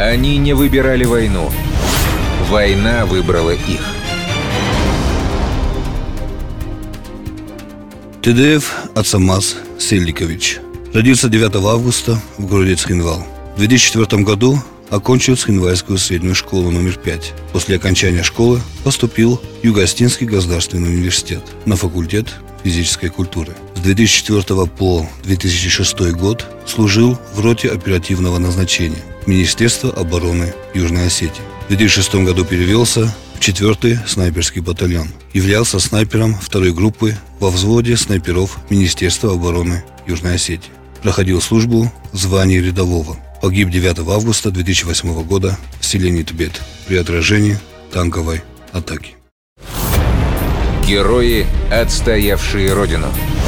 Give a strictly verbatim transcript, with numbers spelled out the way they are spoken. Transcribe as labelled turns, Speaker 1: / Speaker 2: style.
Speaker 1: Они не выбирали войну. Война выбрала их.
Speaker 2: Тедеев Ацамаз Селикович родился девятого августа в городе Цхинвал. В две тысячи четвёртом году окончил Цхинвальскую среднюю школу номер пять. После окончания школы поступил в Юго-Остинский государственный университет на факультет физической культуры. С две тысячи четвёртого по две тысячи шестой год служил в роте оперативного назначения Министерства обороны Южной Осетии. В две тысячи шестом году перевелся в четвёртый снайперский батальон. Являлся снайпером второй группы во взводе снайперов Министерства обороны Южной Осетии. Проходил службу в звании рядового. Погиб девятого августа две тысячи восьмого года в селении Тбет при отражении танковой атаки.
Speaker 1: Герои, отстоявшие Родину.